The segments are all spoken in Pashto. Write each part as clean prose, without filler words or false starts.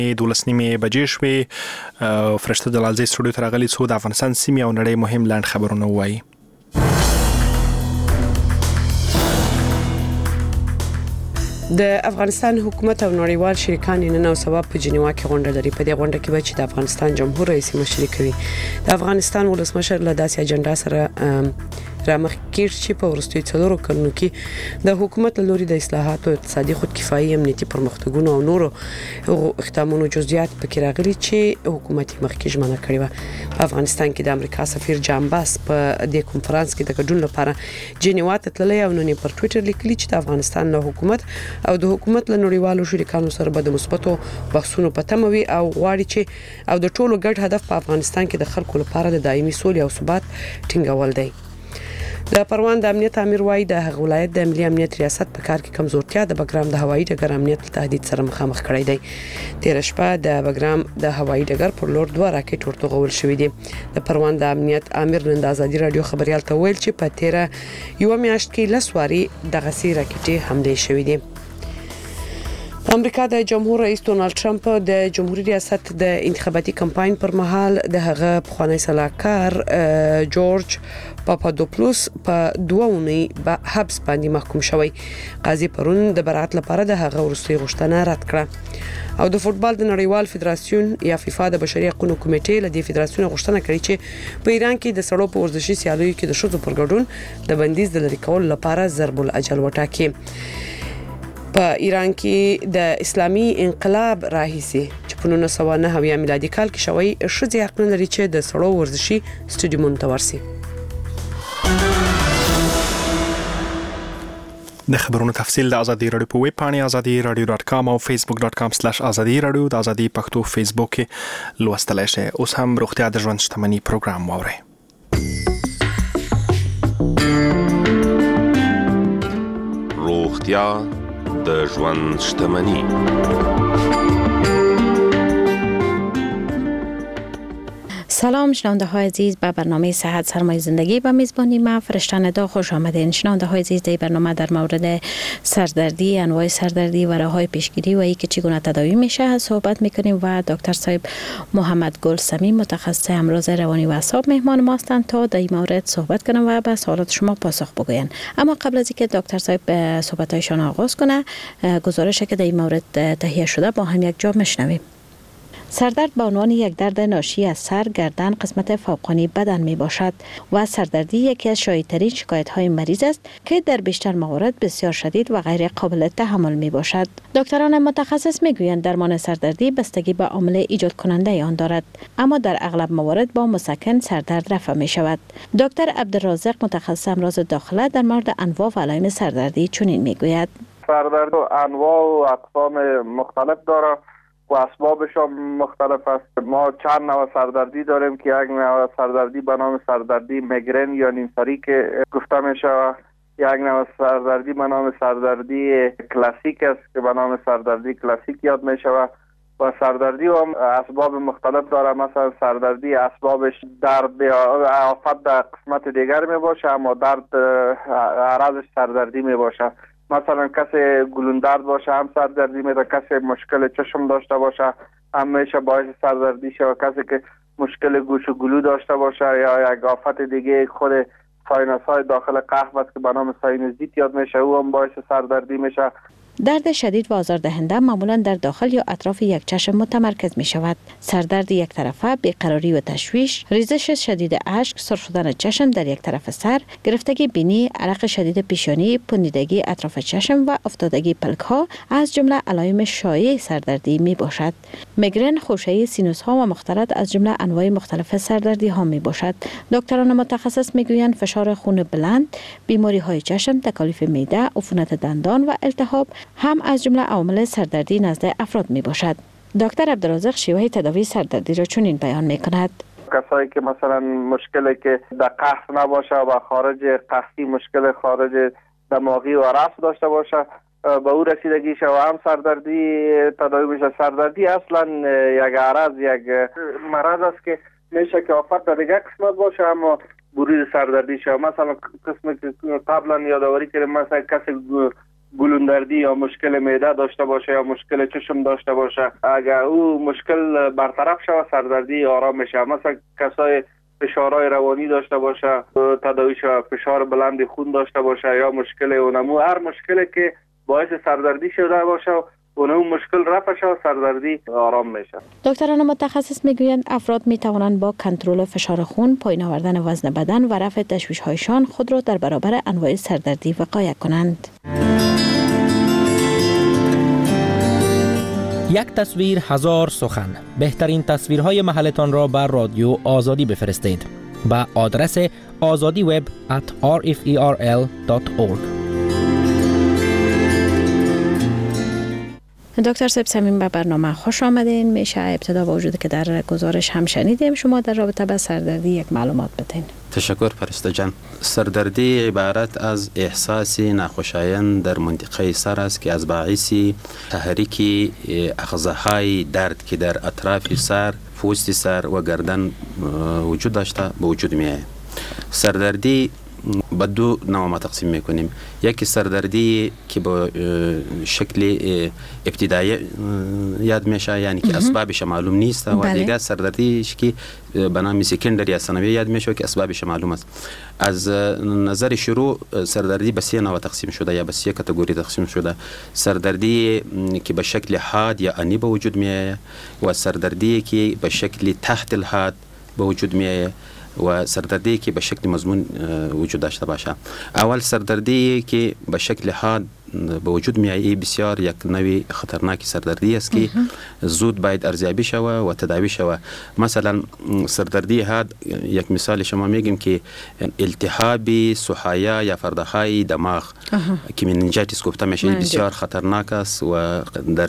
12 بجې شوې. فرشته دلالزی سټوډیو ته راغلي څو د افغانستان سیمې او نړۍ مهم لاند خبرونه وایي. د افغانستان حکومت او نړیوال شریکان نن او سبا په جنیوا کې غونډه لري. په دې غونډه کې به چې د افغانستان جمهور رئیس مشري کوي. د افغانستان ولسمشر له داسې اجنډا سره رامخ کېږي چې په ورستي څلورو کلونو کې د حکومت له لوري د اصلاحاتو اقتصادي خودکفایي امنیتي پرمختګونو او نورو اقدامونو جزئیات پکې راغلي چې حکومت مخکې ژمنه کړې و. په افغانستان کې د امریکا سفیر جان باس په دې کنفرانس کې د ګډون لپاره جنیوا ته تللی او نن پر ټوئیټر لیکلي چې د افغانستان له حکومت او د حکومت له نړیوالو شریکانو سره به د مثبتو بحثونو په تمه وي او غواړي چې او د ټولو ګډ هدف په افغانستان کې د خلکو لپاره د دایمي سولې او ثبات ټینګول دی. د پروان د امنیت امیر وایي د هغه ولایت د ملي امنیت ریاست په کار کې کمزورتیا د بګرام د هوایي ډګر امنیت له تهدید سره مخامخ کړی دی. تیر شپه د بګرام د هوایي ډګر پر لور 2 راکټ ورتغول شوې دي. د پروان د امنیت امیر نن د ازادي رادیو خبريال ته ویل چې په تیر یو میاشت کې لسواري دغه سي راکټي حمله شوې دي. امریکا د جمهور رئیس ډونالد ټرمپ د جمهوریت ریاست د انتخاباتي کمپاین پر مهال د هغه پخوانی سلاکار جورج پاپادوپلوس په 2 اونۍ په حبس باندې محکوم شوی. قاضي پرون د برات لپاره د هغه ورستي غوښتنه رد کړه. او د فوتبال د نړیوال فدراسیون یا فیفا د بشري حقوقو کمیټې له دې فدراسیون غوښتنه کړې چې په ایران کې د سړو په ورزشي سیالیو کې د شوزو پر ګډون د بندیز د لری کولو لپاره ضرب الاجل وټاکي. په ایران کې د اسلامي انقلاب راهیسي چې په 1909 میلادي کال کې شوی شذې حق نه لري چې د سړو ورزشي سټډیومونو ته ورسي. د خبرونو تفصیل د ازادي رادیو په ویب پاڼه azadi.radio.com او facebook.com/azadi radio د ازادي پښتو فیسبوک کې لوستلای شئ. اوس هم روغتیا د ژوند شتمنۍ پروګرام واورئ. روغتیا د ژوند شتمنۍ. سلام شنونده های عزیز، به برنامه صحت سرمایه زندگی به میزبانی ما فرشته ندا خوش آمدین. شنونده های عزیز، در برنامه در مورد سردردی، انواع سردردی و راه‌های پیشگیری و اینکه چگونه تداوی میشه صحبت میکنیم و دکتر صاحب محمد گل سمی متخصص امراض روانی و اعصاب مهمان ما هستند تا در این مورد صحبت کنم و به سوالات شما پاسخ بگوین. اما قبل از اینکه دکتر صاحب صحبت‌هایشان آغاز کنه، گزارشی که در این مورد تهیه شده با هم یک جا میشنویم. سردرد به عنوان یک درد ناشی از سر، گردن، قسمت فوقانی بدن می باشد و سردردی یکی از شایع‌ترین شکایت‌های مریض است که در بیشتر موارد بسیار شدید و غیر قابل تحمل می باشد. دکتران متخصص می گویند درمان سردردی بستگی به عامل ایجاد کننده آن دارد، اما در اغلب موارد با مسکن سردرد رفع می شود. دکتر عبدالرازق متخصص امراض داخله در مورد انواع و علائم سردردی چنین می گوید: سردرد انواع و اقسام مختلف دارد و اسبابش هم مختلف است. ما چند نوع سردردی داریم که یک نوع سردردی به نام سردردی میگرن یا نیمسری که گفته می شود. یک نوع سردردی به نام سردردی کلاسیک است که به نام سردردی کلاسیک یاد می شود. و سردردی هم اسباب مختلف داره. مثلا سردردی اسبابش درد یا آفت در قسمت دیگر می باشه، اما درد عرضش سردردی می باشه. مثلا کسی گلوندرد باشه هم سردردی میده، کسی مشکل چشم داشته باشه هم میشه باعث سردردی شه، و کسی که مشکل گوش و گلو داشته باشه یا یک آفت دیگه خود ساینوس های داخل قلب است که به نام ساینوزیت یاد میشه، او هم باعث سردردی میشه. درد شدید و آزاردهنده معمولا در داخل یا اطراف یک چشم متمرکز می شود. سردرد یک طرفه، بیقراری و تشویش، ریزش شدید اشک، سرخ شدن چشم در یک طرف سر، گرفتگی بینی، عرق شدید پیشانی، پوسیدگی اطراف چشم و افتادگی پلک ها از جمله علائم شایع سردردی می باشد. میگرن، خوشه‌ای سینوس ها و مختلط از جمله انواع مختلف سردردی ها می باشد. دکتران متخصص می گویند فشار خون بلند، بیماری های چشم، تکالیف معده، عفونت دندان و التهاب هم از جمله عوامل سردردی نزد افراد می باشد. دکتر عبدالرازق شیوه تداوی سردردی را چنین بیان می کند: کسایی که مثلا مشکلی که در قفل نباشه و خارج قفی مشکل خارج دماغی و رفع داشته باشه به او رسیدگی شه و هم سردردی تداوی میشه. سردردی اصلا یک عرض، یک مرض است که میشه که آفت در دیگه قسمت باشه اما بروز سردردی شه. مثلا قسمی که قبلا یادآوری کردیم، مثلا کسی گلوندردی یا مشکل معده داشته باشه یا مشکل چشم داشته باشه، اگر او مشکل برطرف شود سردردی آرام میشه. مثلا کسای فشارهای روانی داشته باشه، تداویش فشار بلند خون داشته باشه یا مشکل اونمو، هر مشکلی که باعث سردردی شده باشه اون مشکل رفع شود سردردی آرام میشه. دکتران متخصص میگویند افراد میتوانند با کنترل فشار خون، پایین آوردن وزن بدن و رفع تشویش‌هایشان خود را در برابر انواع سردردی وقایه کنند. یک تصویر هزار سخن. بهترین تصویرهای محلتان را بر رادیو آزادی بفرستید به آدرس azadiweb@rferl.org. دکتر سب صمیم به برنامه خوش آمدین. میشه ابتدا با وجود که در گزارش هم شنیدیم شما در رابطه با سردردی یک معلومات بدین. تشکر پرسته جان. سردردی عبارت از احساس ناخوشایند در منطقه سر است که از باعث تحریک اغزاهای درد که در اطراف سر، پوست سر و گردن وجود داشته به وجود می آید. سردردی به دو نوع ما تقسیم میکنیم. یکی سردردی که با شکل ابتدایی یاد میشه، یعنی که اسبابش معلوم نیست، و دیگه سردردیش که به نام سکندری یا ثانوی یاد میشه که اسبابش معلوم است. از نظر شروع سردردی به 3 نوع تقسیم شده یا به 3 کاتگوری تقسیم شده. سردردی که به شکل حاد یا انی به وجود میاد و سردردی که به شکل تحت الحاد به وجود میاد و سردردی که به شکل مضمون وجود داشته باشه. اول سردردی که به شکل حاد به وجود میایی بسیار یک نوع خطرناک سردردی است که زود باید ارزیابی شود و تداوی شود. مثلا سردردی حاد یک مثال شما میگیم که التهاب سحایا یا فردهای دماغ که مننجایتیس گفته میشه بسیار خطرناک است و در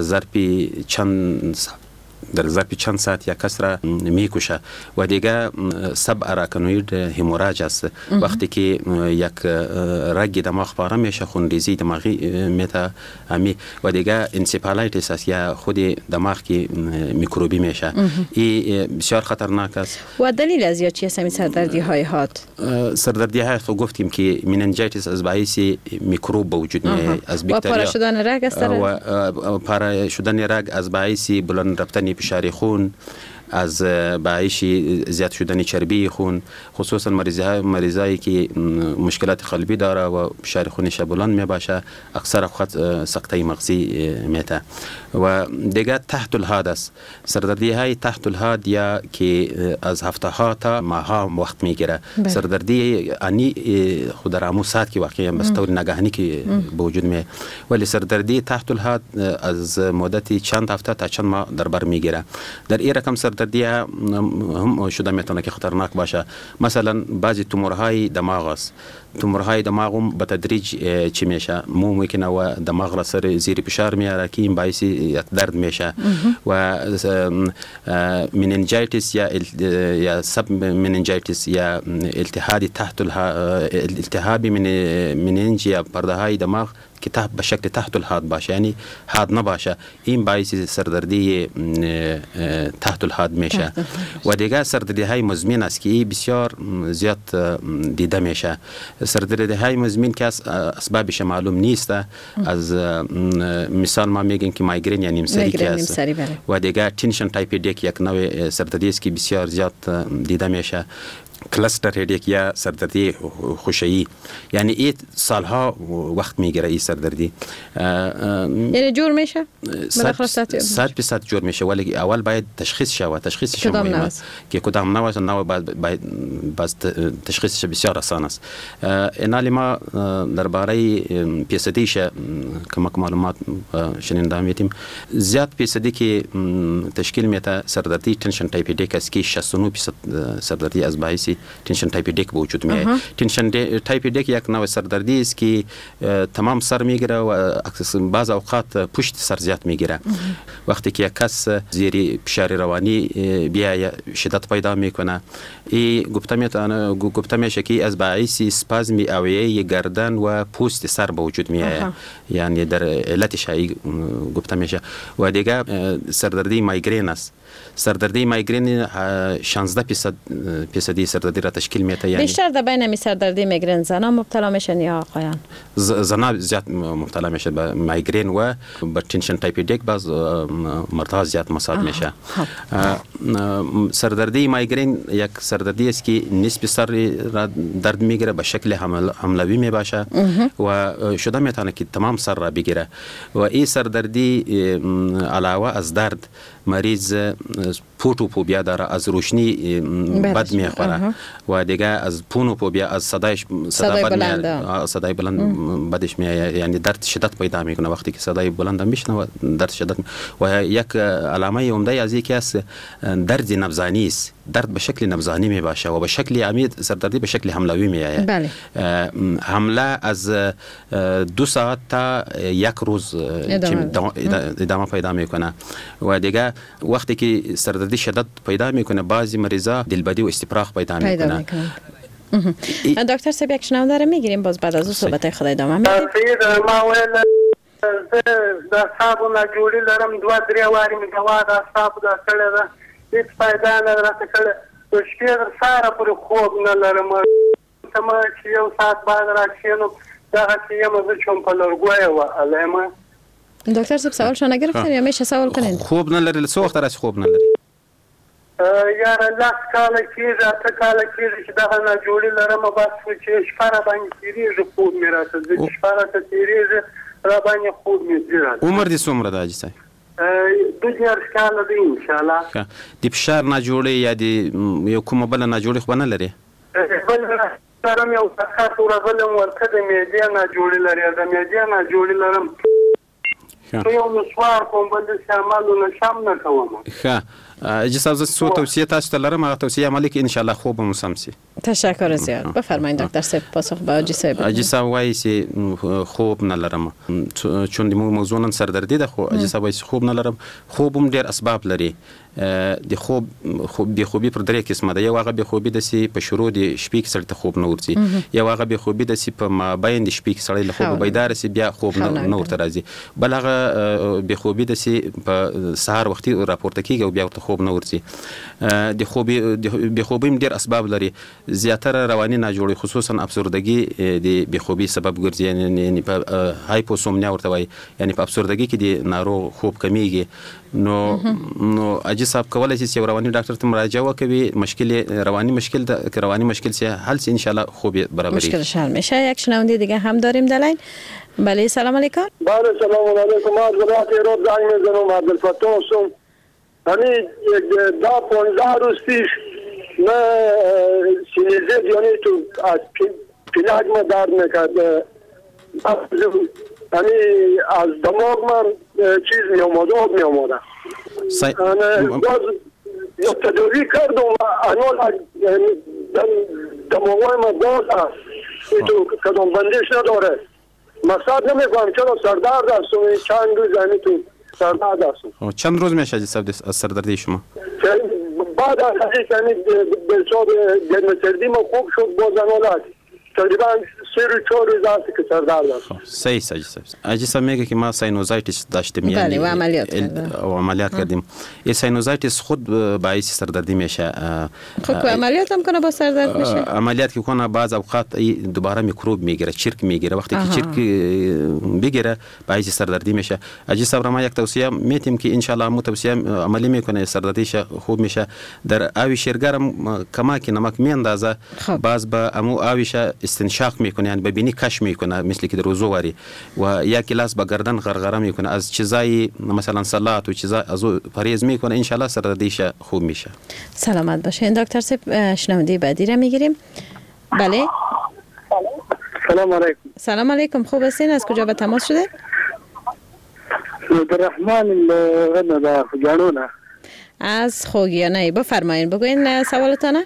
ظرف چند ساعت یا کس را میکشه و دیگه سب اراکنوید هموراج است. وقتی که یک رگ دماغ پاره میشه خونریزی دماغی میته و دیگه انسیپالایتیس است یا خود دماغ که میکروبی میشه. این بسیار خطرناک است. و دلیل از یا چی است این سردردی های حاد؟ سردردی های خود گفتیم که مننجایتیس از باعث میکروب به وجود میاد، از باکتریا. و پاره شدن رگ است و پاره شدن رگ از باعث بلند رفتن فشار خون، از باعث زیاد شدن چربی خون، خصوصا مریضایی که مشکلات قلبی داره و فشار خونش بلند می باشه، اکثر اوقات سکته مغزی میته. و دیگه تحت الحاد است. سردردی های تحت الحاد یا که از هفته ها تا ماه ها وقت میگیره. سردردی انی خود در همون ساعت که واقعا به طور ناگهانی که به وجود میاد، ولی سردردی تحت الحاد از مدت چند هفته تا چند ماه در بر میگیره. در این رقم سردردی هم شده میتونه که خطرناک باشه. مثلا بعضی تومورهای دماغ است. تومورهای دماغ هم به تدریج چی میشه، مو میکنه و دماغ را سر زیر فشار میاره که این باعث درد میشه. و مننجایتیس یا سب مننجایتیس یا التهاب تحت التهاب مننج یا پرده های دماغ که به شکل تحت الحاد باشه، یعنی حاد نباشه، این باعث سردردی تحت الحاد میشه. و دیگه سردردی های مزمن است که بسیار زیاد دیده میشه. سردردی های مزمن که اسبابش معلوم نیست. از مثال ما میگیم که مایگرین یا نیمسری که است. و دیگه تنشن تایپ دیک یک نوع سردردی است که بسیار زیاد دیده میشه. کلاستر هدیک یا سردردی خوشایی، یعنی این سالها وقت میگیره این سردردی. یعنی جور میشه؟ 100% جور میشه، ولی اول باید تشخیص شود. تشخیصش مهمه است که کدام نوع باید تشخیصش بسیار آسان است. اینالی ما درباره پیصدیش کمک معلومات شنیده میتیم. زیاد پیصدی که تشکیل میده سردردی تنشن تایپ دیک است که 69% سردردی از باعث تنشن تایپ دیک به وجود میاد. تنشن تایپ دیک یک نوع سردردی است که تمام سر میگیره و بعض اوقات پشت سر زیاد میگیره. وقتی که یک کس زیر فشار روانی بیا شدت پیدا میکنه، این گفته میشه که از باعث اسپازم اوعیه گردن و پوست سر به وجود میاد، یعنی در علتش گفته میشه. و دیگه سردردی مایگرین است. سردردی مایگرین 16% سردردی را تشکیل میده. یعنی بیشتر در بین سردردی میگرن زنان مبتلا میشن یا آقایان؟ زنان زیاد مبتلا میشه به میگرن و به تنشن تایپ یک باز مردها زیاد مصاب میشه. سردردی میگرن یک سردردی است که نصف سر را درد میگیره، به شکل حملوی میباشه و شده میتونه که تمام سر را بگیره و این سردردی علاوه از درد مریض فوتوفوبیا داره، از روشنی بد میخوره و دیگه از پونوفوبیا، از صدای بلند بدش میاد، یعنی درد شدت پیدا میکنه وقتی که صدای بلند میشنوه درد شدت. و یک علامه عمده از یکی است درد نبضانی است، درد به شکل نبضانی میباشه و به شکل عمیق سردردی به شکل حملوی میآید. بله. حمله از 2 ساعت تا 1 روز ادامه پیدا میکنه و دیگه وقتی که سردردی شدت پیدا میکنه بعضی مریضا دلبدی و استفراغ پیدا میکنه. دکتر صاحب یک شنونده رو میگیریم، باز بعد از اون صحبت خود ادامه میدیم. ما ویل د اعصابو ناجوړي لرم 2-3 وارې مې دوا د اعصابو دا کړې ده، هېڅ فایده نه راته کړې. په شپې تر سهاره پورې خوب نه لرم، ته ما چې 1 ساعت بعد راکښېنم دغسې یم زه چې هم په لرګویه وهلی یم. دکتر صاحب سوال شو نگرفتین یا میشه سوال کنین؟ خوب نه لري. څو وخت راځي خوب نه لري؟ یاره 10 کاله کېږي 8 کاله کېږي چې دغه ناجوړي لرم، بس چې شپه را باندې تېرېږي خوب مې راته ځي، چې شپه راته تېرېږي را باندې خوب مې ځي راته. عمر دې څومره ده حاجي صاحب؟ 12 کاله دی انشاءالله. د فشار ناجوړي یا د یو کومه بله ناجوړي خو به نه لري؟ بل لرم یو سخت ورغلی ورته د معدې ناجوړي لري، د معدې ناجوړي لرم. یو نسوار کوم بل داسې عملونه شم نه کوم. ښه حاجي صاحب زه څو توصیه تاسو ته لرم، هغه توصیه عملي کړئ انشاءالله خوب به مو سم شي. تشکر زیاد. بفرمایید دکتر صاحب پاسخ به حاجی صاحب. حاجی صاحب وایي چې خوب نه لرم، چون د موضوع نن سردردي ده، خو حاجي صاحب وایي چې خوب نه لرم. خوب هم ډېر اسباب لري. د خوب بېخوبي پر 3 قسمه ده. یو هغه بېخوبي داسې په شروع د شپې کې سړي ته خوب نه ورځي، یو هغه بېخوبي داسې په مابین د شپې کې سړی له خوبه بیداره سي بیا خوب نه ورته راځي، بل هغه بېخوبي داسې په سهار وختي راپورته کېږي او بیا ورته خوب نه ورځي. د بېخوبي هم ډېر اسباب لري. زیاتره رواني ناجوړي خصوصا افسردګي د بېخوبي سبب ګرځي، یعنی په هایپوسومنیا ورته وایي، یعنی په افسردګي کې د ناروغ خوب کمیږي. نو حاجي صاحب کولای شي چې رواني ډاکټر ته مراجعه وکړي، مشکل رواني مشکل ده، که رواني مشکل سي حل سي انشالله خوب برابری مشکلش حل میشه. یک شنونده دیگه هم داریم در لاین. بله سلام علیکم. بله سلام علیکم. از رات ایران زنگ میزنم، عبدالفتاح هستم. یعنی دا 15 روز پیش من سینوزیت یعنی تو از پلاک ما درد میکرد، یعنی از دماغ من چیز می آمده آب می آمده. باز یک تداوی کردم و انال دماغای من باز هست، تو کدام بندش نداره. مقصد نمیکنم چرا سردرد هستم، چند روز یعنی تو سردرد هستم. چند روز میشه حاجی صاحب از سردردی شما؟ بعد از این یعنی به حساب گرمسردی ما خوب شد، باز انال هست تقریبا 3 روز 4 روز هست که سردرد هستم. صحیح حاجی صاحب. حاجی صاحب میگه که ما ساینوزایتیس داشتیم، یعنی و عملیات کردیم. این ساینوزایتیس خود باعث سردردی میشه. خب عملیات هم کنه با سردرد میشه؟ عملیات که کنه بعض اوقات دوباره میکروب میگیره، چرک میگیره، وقتی که چرک بگیره باعث سردردی میشه. حاجی صاحب ما یک توصیه میتیم که ان شاء الله مو توصیه عملی میکنه سردردیش خوب میشه. در آب شیرگرم کماک نمک میاندازه، باز با امو آبش استنشاق میکنه، یعنی ببینی کش میکنه مثل که در وضو واری، و یک گلاس با گردن غرغره میکنه، از چیزای مثلا سلات و چیزا از پرهیز میکنه، ان شاء الله سردردیش خوب میشه. سلامت باشین دکتر صاحب. شنونده بعدی را میگیریم. بله سلام علیکم. سلام علیکم. خوب هستین؟ از کجا به تماس شده؟ عبدالرحمن غنه جانونه. از خوگیانه. بفرمایید بگوین سوالتانه.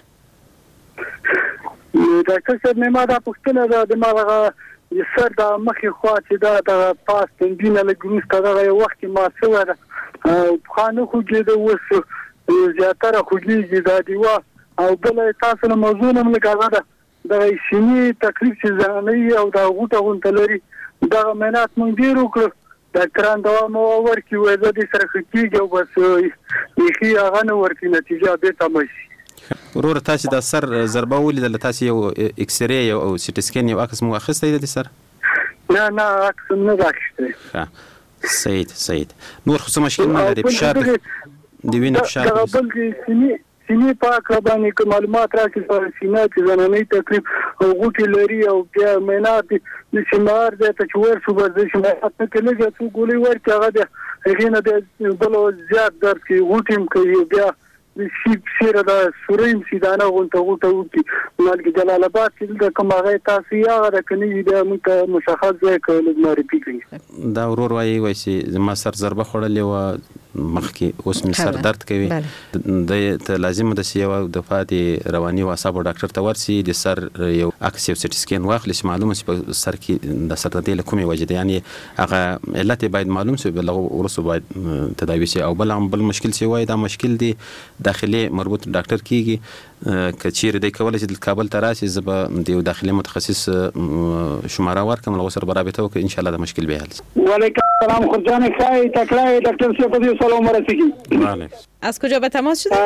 ډاکټر صاحب ما دا پوښتنه ده د ما سر د مخې خوا چې دا د پاس تنګینه لګونس کړه یو وخت ما سره خانه خوږي د وس زیاتره خوږي د دیوا او بل تاسو نه موضوع نه لګا ده د شینی تکلیف چې ځانې او دا غوټه غونته لري دا مینات مونږ ډیر وکړو ډاکټران دا مو ورکی وې د سره کېږي او بس یې هغه نه ورکی نتیجه به تمشي. ورور تاسو د سر ضربه ولیدل تاسو یو ایکس ری او سی ټی سکین یو عکس مو اخیستی دی سر؟ نه عکس نه راکشته. ها صحیح نور خو څه مشکل نه لري فشار دی وینې فشار دا بل کې سینې پاک باندې کوم معلومات راکړي پر سینې چې زنانې تکلیف او غوټي لري او بیا مینات د سیمار د تچور شو بر د سیمات ته کله چې ګولې ورته هغه د هغه نه د بل زیات درد کې غوټیم کوي بیا سیره د سورین سیدانه غونټه وتی مالګ جلال آباد کې د کوم هغه تاسو یا راکني د مشخص ځای کول ماري پیږي دا ورور وایي چې ما سر ضربه خوړلې و مخکې اوس می سر درد کوي د لازم د سیوا د فاتي رواني او اعصاب ډاکټر ته ورسي د سر یو عکس یو سټي سکین واخلي چې معلومه شي په سر کې د سر د کومې وجه ده یعنی هغه علت باید معلوم شي بل ورسو باید تداوي شي او بل مشکل شي وای دا مشکل دی داخلي مربوط ډاکټر کیږي کچیر دی کولای چې د کابل ته راشي زب د داخلي متخصص شماره ورکم له سره برابر ته ان شاء الله د مشکل به حل. وعلیکم السلام خورجان خای تکلای ډاکټر صاحب دې سلام ورسیږي. بله از کجا به تماس شده؟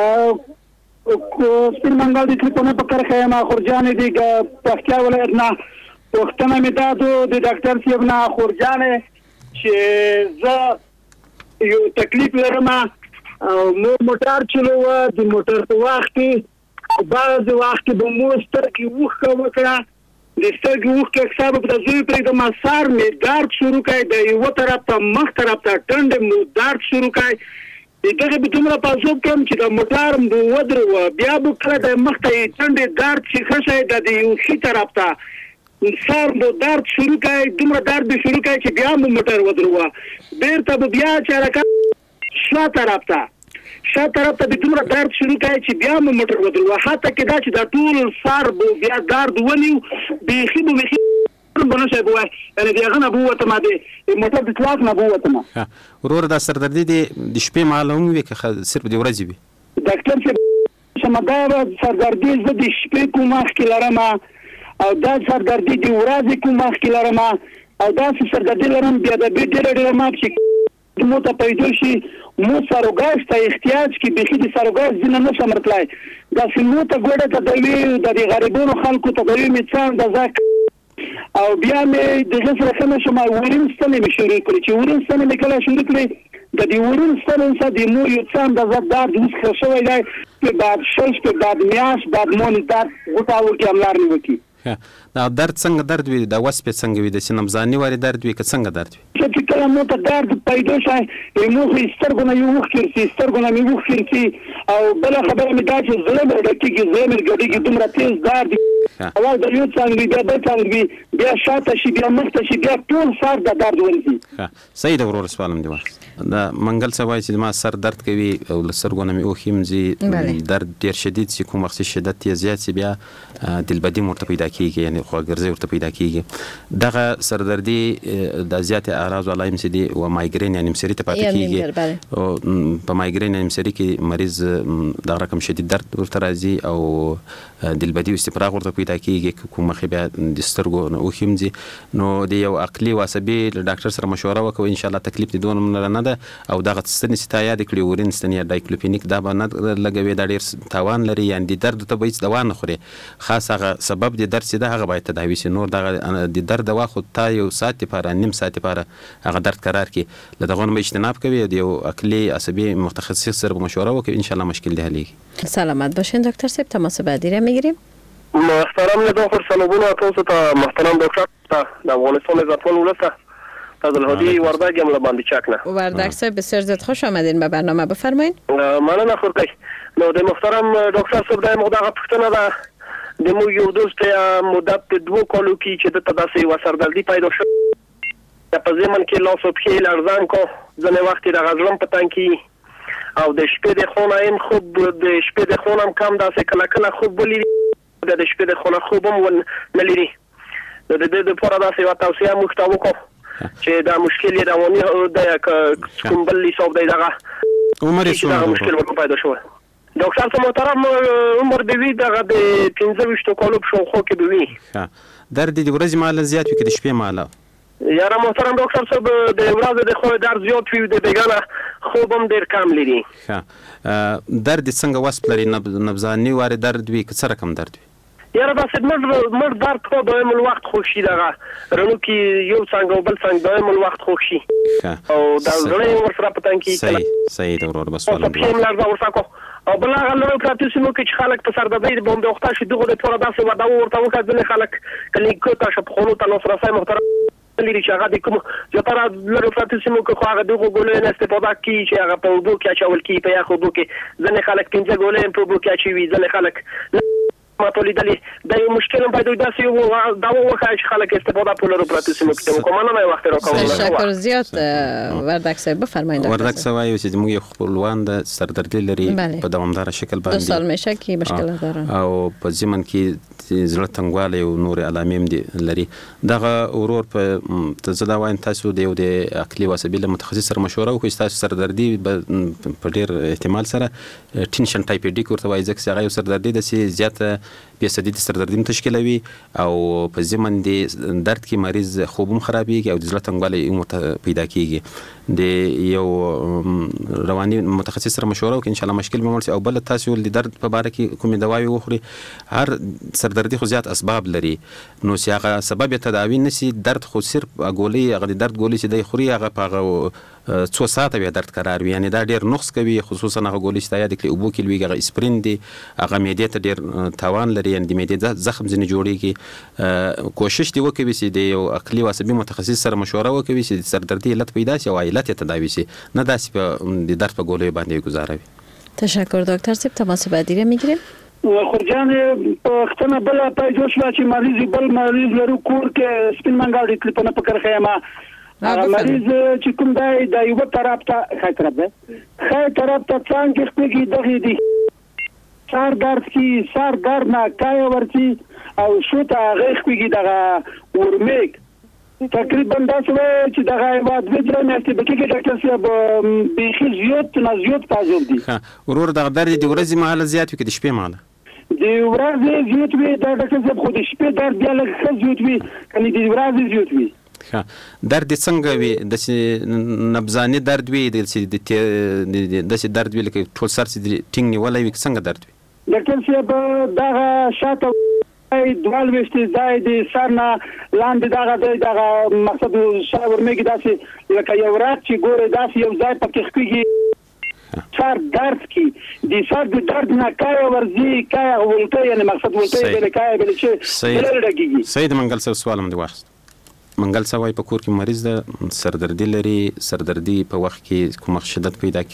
سپین منگل دی تلیفونه پکر خیمه خورجان دی پختیا ولایت نه وختنه می دادو د ډاکټر صاحب نه خورجان چې زه یو تکلیف لرم مو موټر چلو د موټر په وخت بعض وخت به مو سترګې وښه وکړه د سترګې وښه حساب په ځای پر د مسار می درد شروع کړي د یو طرف ته مخ طرف ته ټنډ مو درد شروع کړي دغه به دومره پاسوب کوم چې د موټر مو ودرو بیا به کله د مخ ته ټنډ درد چې خشه د یو خي طرف ته سر مو درد شروع کړي دومره درد شروع کړي چې بیا مو موټر ودرو بیرته بیا چې راکا شا طرف ته دومره درد شروع کړي چې بیا مو موټر ودرو حتی کې دا چې د ټول سر بیا درد ونیو بیخي بنو شي بوای یعنی دی غنه بوته ما دی موټر د اطلاق نه بوته ما ورور دا سردردي د شپې معلوم وي که صرف د ورځې وي ډاکټر چې شمدار سردردي ز د شپې کوم مخ کې لرم او دا سردردي د ورځې کوم مخ کې لرم او دا سردردي لرم بیا د ډېر ما چې مو ته پیدا شي مو سروګاز ته احتیاج کې بخي د سروګاز دینه نه سمرتلای دا سمو ته ګوډه ته دوی د غریبونو خلکو ته دوی میڅان د زک او بیا مې د غسر خمه شمه ورین ستنه مې شروع کړې چې ورین ستنه مې کله شروع کړې د دې ورین ستنه څخه د مو یو څان د زړه درد وسخه شوی دی په بعد شش په بعد میاش بعد مون درد غوټاو کې املار نیوکی دا درد څنګه درد وي دا وسپې څنګه وي د سینمزاني واري درد وي که څنګه درد وي چې کله مو ته درد پیدا شي مو سترګونه یو وخت سترګونه مې وخت او بل خبره مې دا چې زړه مې ډکېږي زړه مې ګډېږي دومره تیز درد اول د یو څنګه بیا د څنګه بیا شاته شي بیا مخته شي بیا ټول سر د درد ورځي صحیح د ورور سپالم دی دا منګل سوای چې ما سر درد کوي او لسرګونه مې اوخیمځي درد ډیر شدید چې کوم وخت شدت یې زیات شي بیا دلبدي مرته پیدا کیږي یعنی خواګرځي ورته پیدا کیږي دغه سردردي د زیات اعراض ولایم سي دي او مایګرین یعنی مسری ته پاتې کیږي او په مایګرین یعنی مسری کې مریض د رقم شدید درد ورته راځي او دلبدي استفراغ ورته پیدا کیږي کوم مخ بیا د سترګو نه اوخیمځي نو د یو عقلي او عصبي ډاکټر سره مشوره وکړو ان شاء الله تکلیف دي دونه نه ده او دغه ستنې ستا یاد کړی ورین ستنې دایکلوپینیک دا باندې لګوي دا ډیر تاوان لري یعنی د درد ته به دوا نه خوري خاص هغه سبب د درد سي دا هغه باید تداوي شي نور دغه د درد دوا خو تا یو ساعت لپاره نیم ساعت لپاره هغه درد قرار کی لدغه نه اجتناب کوي د یو عقلي عصبي متخصص سره مشوره وکړي ان شاء الله مشکل دی حلیږي. سلامت باشین دکتر صاحب تماس بعدی را میگیریم. محترم نگاه سلامونه تاسو ته محترم دکتر د افغانستان عزتمن ولسته از الهادی وردگ هم لبندی چکنه وردگ صاحب بسیار زیاد خوش آمدین به برنامه بفرمایید. مننه خورکی نو د محترم دکتر صاحب د مقدار پښتنه ده د مو یو دوست مدت 2 کالو کې چې د تداسي وسردردي پیدا شو په زمن کې لاس او پښې لرزان کو ځنه وخت د غزلم پتان کې او د شپې د خونه هم خوب د شپې د خونه هم کم داسې کله کله خوب ولې د شپې د خونه خوب هم نه لري د دې د پوره داسې یو توصیه موږ ته وکړو چې دا مشکل رواني د کوم بل حساب دی دغه عمر شو مشکل ورته پیدا شو دکتر صاحب محترم عمر دی دغه د 15 کالو په شاوخوا کې دی درد د ورځې مال زیات وي کې د شپې مال یاره محترم ډاکټر صاحب د ورځې د خو درد زیات وي د بیګانه خوب هم ډیر کم لري. درد څنګه وسپ لري؟ نبضانی واره درد وي که څه رقم درد وي؟ یاره داسې مړ درد خو دایم الوقت خوښ شي دغه رنو کې یو څنګه او بل څنګه دایم الوقت خوښ شي او د زړه ورسره پتن کې صحیح د ورور بس ولا او بل هغه لوی پراتیسونو کې چې خلک په سردردۍ باندې وخته شي دغه ټول داسې ودا ورته وکړي خلک کله کوته شپخونو ته نو سره محترم لري چې هغه د کوم یوتره لوی پراتیسونو کې خو هغه دغه ګولې نه استفاده کوي چې هغه په وګو کې اچول کی په یخو وګو کې ځنه خلک 15 ګولې په وګو کې اچوي ځنه خلک ماتولې دلی دا یو مشکل هم پیدا داسې یو دا وخت چې خلک استفاده په لوی پراتیسونو کې کوم نه وخت راکول. تشکر زیات وردک صاحب بفرمایید. وردک صاحب چې موږ خپلوان د سردردي لري په دوامدار شکل باندې 2 سال میشه کې مشکل داره او په ځمن کې زړه تنګواله او نور علامې دي لري. دغه ورور په زدا واین تاسو د یو د عقلي وسبي له متخصص سره مشوره وکړئ. تاسو سردردي په ډیر احتمال سره ټینشن ټایپیډیک ورته وایي ځکه هغه سردردي د زیاته پیسدي د سردردي تشکیلوي او په ځمن د درد کې مریض خوبم خرابېږي او د زړه تنګواله پیدا کیږي. د یو رواني متخصص سره مشوره وکړئ ان شاء الله مشکل به مرسي. او بل تاسو د درد په اړه کې کومې دواوي وخوري. هر سردردي خو زیات اسباب لري نو چې هغه سبب تداوی نشي درد خو صرف غولي هغه درد غولي چې د خوري هغه په 2 ساعته به درد قرار وي یعنی دا ډیر نقص کوي خصوصا هغه غولي چې یاد کړي او بو کې لوي هغه اسپرین دي هغه معدې ته ډیر تاوان لري یعنی د معدې زخم ځنه جوړيږي. کوشش دی وکوي چې د یو عقلي واسبي متخصص سره مشوره وکوي چې سردردي علت پیدا شي او علت تداوی شي نه داسې په د درد په غولي باندې گزاروي. تشکر دکتر صاحب. تماس بعدی رو میگیریم. خورجان پختنه بل پیدا شو چې مریض بل مریض لرو کور کې سپین منګاړي کلیپونه پکړ خیمه مریض چې کوم دی د یو طرف ته خای طرف ته څنګه خپلږي دغه دي سر درد کی سر درد نه کای ورتي او شو ته غیخ کوي دغه ورمیک تقریبا دا څه چې دغه واد وځره نه چې بکیږي ډاکټر صاحب به زیات پازوب دي. ورور دغه درد د ورځې مهاله زیات وي کې د شپې مهاله د ورځې زیات وي دا ډاکټر صاحب خو د شپې درد بیا لږ زیات وي کني د ورځې زیات وي. درد څنګه وي د نبضانی درد وي د درد وی لکه ټول سر چې ټینګ نیولای وي څنګه درد وي؟ ډاکټر صاحب دا شاته دوال وشتي ځای د سر نه لاندې دغه مقصد شاور میګي داسې لکه یو رات چې ګوره داسې یو ځای پکې خپيږي سر درد کی د سر د درد نه کای ورزي کای ولته یعنی مقصد ولته بل کای بل چې بل رګيږي. سید منګل سره سوالم دی واخست. منګل سوای په کور کې مریض د سردردي لري. سردردي په وخت کې کوم شدت پیدا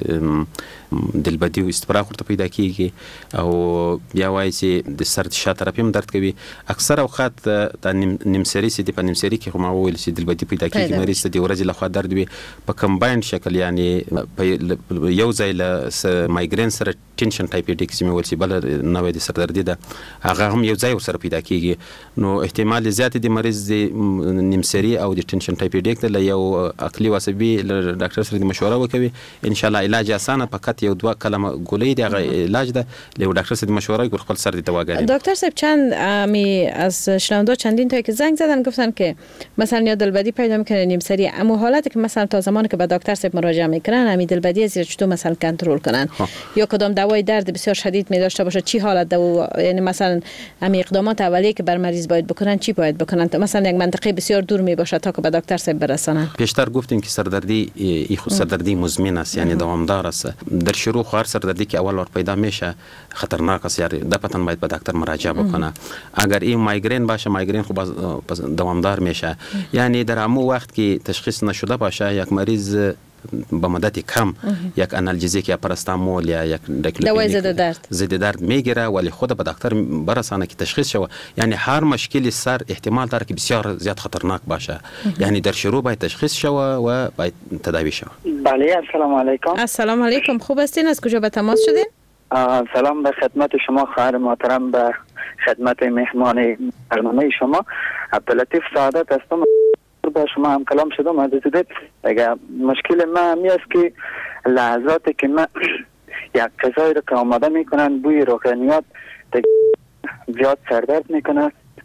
کیږي دلبدي او استفراغ ورته پیدا کیږي او بیا وایي چې د سر شا طرف هم درد کوي. اکثر اوقات د نیمسری سي په نیمسری کې هم ویل چې دلبدي پیدا کیږي مریض د ورځې لخوا درد وي په کمباین شکل یعنی په یو ځای له مایګرین سره ټینشن ټایپیډیک سیمه ول چې بل نوې د سردردي ده هغه هم یو ځای سره پیدا کیږي نو احتمال زیات دی مریض نیمسری او د ټینشن ټایپیډیک له یو عقلي واسبي ډاکټر سره مشوره وکوي ان شاء الله علاج اسانه فقط یو 2 کلمه گولی دی علاج ده له ډاکټر سره مشوره وکړ خپل سر دی دواګانی. دکتر صاحب چند از شنوندا چندین تا که زنگ زدن گفتن که مثلا یا دلبدی پیدا میکنه نیمسری اما حالتی که مثلا تا زمانی که به دکتر صاحب مراجعه میکنن همین دلبدی از چطور مثلا کنترل کنن یا کدام دوای درد بسیار شدید می داشته باشه چی حالت یعنی مثلا همین اقدامات اولیه که بر مریض باید بکنن چی باید بکنن مثلا یک منطقه بسیار دور می باشه تا که به دکتر صاحب برسانن. پیشتر گفتیم که سردردی خود سردردی مزمن است یعنی دوامدار است. در شروع هر سردردی که اول بار پیدا میشه خطرناک است یعنی دپتن باید به دکتر مراجعه بکنه. اگر این مایگرین باشه مایگرین خب دوامدار میشه یعنی در همون وقت که تشخیص نشده باشه یک مریض با مدت کم یک آنالژیک یا پاراستامول یا یک دوائی ضد درد میگیره ولی خود به دکتر برسانه که تشخیص شود. یعنی هر مشکلی سر احتمال داره که بسیار زیاد خطرناک باشه یعنی در شروع باید تشخیص شود و باید تداوی شود. بله السلام علیکم. السلام علیکم. خوب هستین؟ از کجا به تماس شدین؟ سلام به خدمت شما خواهر محترم به خدمت مهمان برنامه شما عبداللطیف سعادت هستم. با شما هم کلام شدم حضرت دیگه مشکل من همی است که لحظاتی که من یک غذایی رو که آماده میکنن بوی روغنیات زیاد سردرد میکنه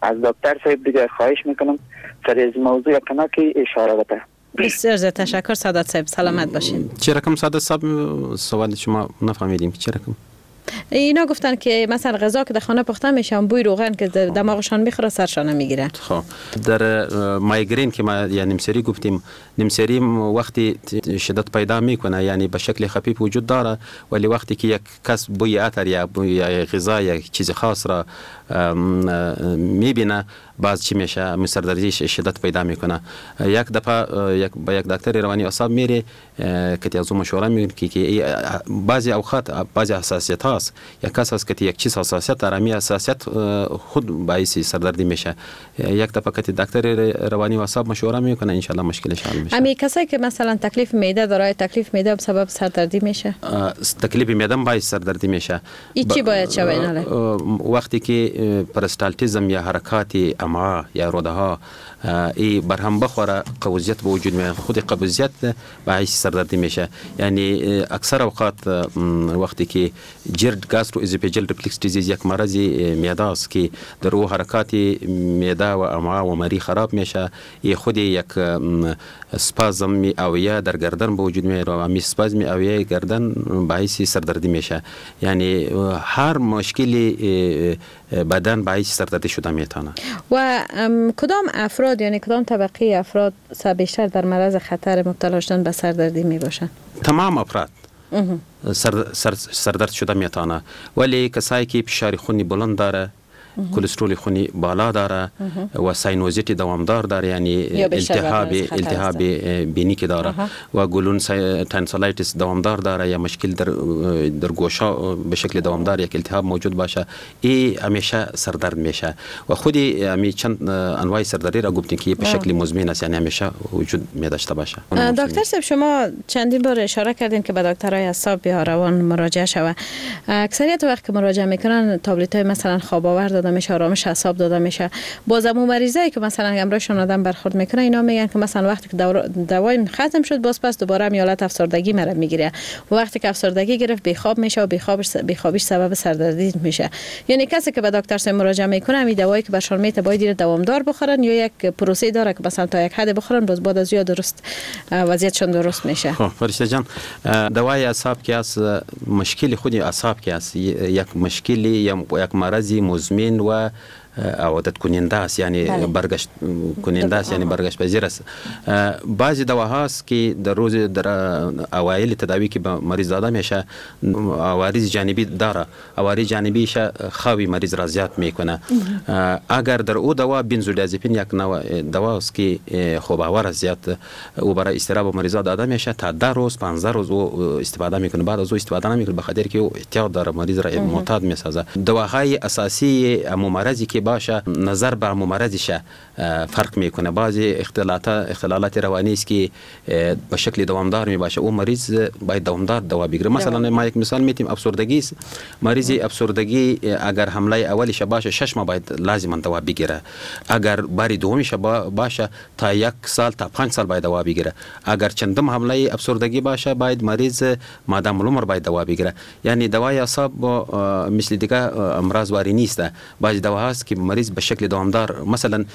از دکتر صاحب دیگه خواهش میکنم سر از موضوع کمکی اشاره بده. بسیار زیاد تشکر سعادت صاحب، سلامت باشین. چه رقم سعادت صاحب؟ سوال شما نفهمیدیم چه رقم؟ اینا گفتن که مثلا غذا که در خانه پخته میشه بوی روغن که دماغشان میخوره سرشان میگیره. خب در مایگرین که ما یا نمسری گفتیم، نمسری وقتی شدت پیدا میکنه یعنی به شکل خفیف وجود داره، ولی وقتی که یک کس بوی عطر یا بوی غذا یا چیز خاص را میبینه باز چی میشه؟ سردردیش شدت پیدا میکنه. یک دفعه با یک دکتر روانی اعصاب میره که از مشوره میگه که بعضی اوقات بعضی حساسیت هست، یک کس هست که یک چیز حساسیت داره، می حساسیت خود باعث سردردی میشه. یک دفعه که دکتر روانی اعصاب مشوره میکنه ان شاء الله مشکلش حل میشه. همین کسایی که مثلا تکلیف معده داره، تکلیف معده سبب سردردی میشه، تکلیف معده باعث سردردی میشه. چی باید شود؟ وقتی که پرستالتیزم یا حرکات امعاء یا روده ها ای برهم بخوره قبضیت به وجود میاد، خود قبضیت باعث سردردی میشه. یعنی اکثر اوقات وقتی که جرد گاسترو ازوفیجل ریفلکس دیزیز یک مرض معده است که در او حرکات معده و امعاء و مری خراب میشه، ای خود یک اسپازم معویه در گردن به وجود میاد و امی اسپازم معویه گردن باعث سردردی میشه. یعنی هر مشکلی بدن باعث سردردی شده میتونه. و کدام افراد یعنی کدام طبقه افراد بیشتر در معرض خطر مبتلا شدن به سردردی می باشند؟ تمام افراد سردرد شده میتونه، ولی کسایی که فشار خونی بلند داره، کلسترول خونی بالا داره و ساینوزیت دوامدار داره، یعنی التهاب بینی که داره و گلون تانسیلایتس دوامدار داره یا مشکل در گوشا به شکل دوامدار یک التهاب موجود باشه، این همیشه سردرد میشه. و خودی همی چند انواع سردردی را گفتیم که به شکل مزمن است، یعنی همیشه وجود می داشته باشه. دکتر صاحب شما چندین بار اشاره کردین که به دکترای اعصاب یا روان مراجعه شوه. اکثریت وقت که مراجعه میکنن تابلت‌های مثلا خواب آور داده میشه، آرامش اعصاب داده میشه. بازم مریضایی که مثلا همراهشون آدم برخورد میکنه اینا میگن که مثلا وقتی که دوای ختم شد باز پس دوباره هم حالت افسردگی مرا میگیره و وقتی که افسردگی گرفت بیخواب میشه و بیخوابیش سبب سردردی میشه. یعنی کسی که به دکتر صاحب مراجعه میکنه همین دوایی که برشون میته باید دوامدار بخورن یا یک پروسه داره که مثلا تا یک حد بخورن باز بعد از یا درست وضعیتشون درست میشه؟ خب فرشته جان، دوای اعصاب که است مشکل خودی اعصاب که است یک مشکلی یا یک مرضی مزمن و عادت کننده است، یعنی برگشت کننده است، یعنی برگشت پذیر است. بعضی دواهاست که در روز در اوایل تداوی که به مریض داده میشه عوارض جانبی داره، عوارض جانبیش خوابی مریض را زیاد میکنه. اگر در او دوا بنزودیازپین یک نوع دوا است که خواب آور زیاد او برای استراب مریض داده میشه، تا 10 روز 15 روز او استفاده میکنه، بعد از او استفاده نمیکنه به خاطر که او احتیاط داره، مریض را معتاد میسازه. دواهای اساسی مرضی که باشه نظر به مرضش فرق میکنه. بعضی اختلالات روانی است که به شکل دوامدار می باشه، اون مریض باید دوامدار دوا بگیره. مثلا ما یک مثال میتیم افسردگی است، مریض افسردگی اگر حمله اولیش باشه 6 ماه باید لازما دوا بگیره، اگر باری دومیش باشه تا 1 سال تا 5 سال باید دوا بگیره، اگر چندم حمله افسردگی باشه باید مریض مادام العمر باید دوا بگیره. یعنی دوای اعصاب مثل دیگه امراض واری نیست. بعضی دوا هست که مریض به شکل دوامدار، مثلا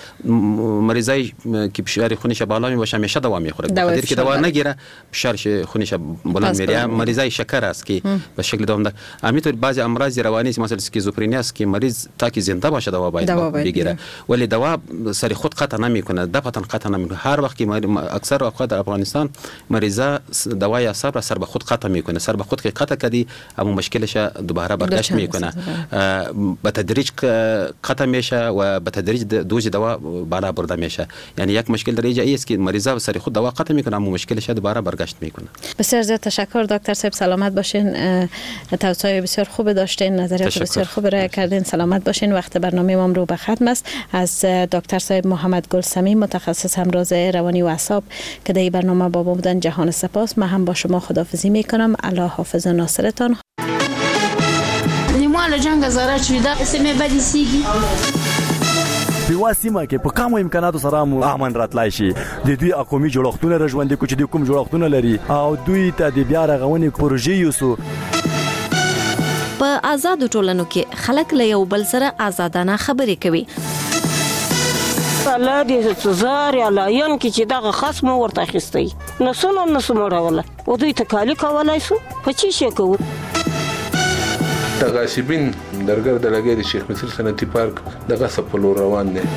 مریضای که فشار خونش بالا می باشه همیشه دوا میخوره، بخاطر که دوا نگیره فشار خونش بلند میره. مریضای شکر است که به شکل دوامدار، همینطور بعضی امراض روانی مثل اسکیزوفرنیا است که مریض تا که زنده باشه دوا باید بگیره، ولی دوا سر خود قطع نمیکنه، دفعتا قطع نمیکنه. هر وقت که اکثر اوقات در افغانستان مریضا دوای اعصاب را سر به خود قطع میکنه، سر به خود که قطع کردی اما مشکلش دوباره برگشت میکنه، به تدریج قطع میشه و به تدریج دوز دوا بالا برده میشه. یعنی یک مشکل در اینجا است که مریضا سر خود دوا قطع میکنه اما مشکلش دوباره برگشت میکنه. بسیار زیاد تشکر دکتر صاحب، سلامت باشین. توصیه بسیار خوب داشتین، نظریات بسیار خوب ارائه کردین، سلامت باشین. وقت برنامه ما رو به ختم است. از دکتر صاحب محمد گلسمی متخصص امراض روانی و اعصاب که در این برنامه با ما بودن جهان سپاس. من هم با شما خداحافظی میکنم. الله حافظ و ناصرتان. نیمال جنگ زاره چیده اسمه بدی سیگی په سیمه کې په کومو امکاناتو سره امن راتلای شي. د دوی اقومي جوړښتونه رژوندې کوي چې د کوم جوړښتونه لري او دوی ته د بیا رغونې پروژې یوسو. په آزادو ټولنو کې خلک له یو بل سره آزادانه خبرې کوي. مثلا د زار یا لاین کې چې دغه خصم ورته اخیستی نو څنګه نسو مړوله او دوی ته کالی کولای شو په چی شي کوو د غاصبین درګر د لګي د شیخ مصر صنعتي پارک د غصب په لور روان دي.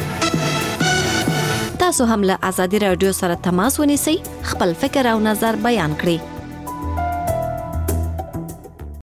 تاسو هم له آزادي رادیو سره تماس ونیسئ، خپل فکر او نظر بیان کړئ.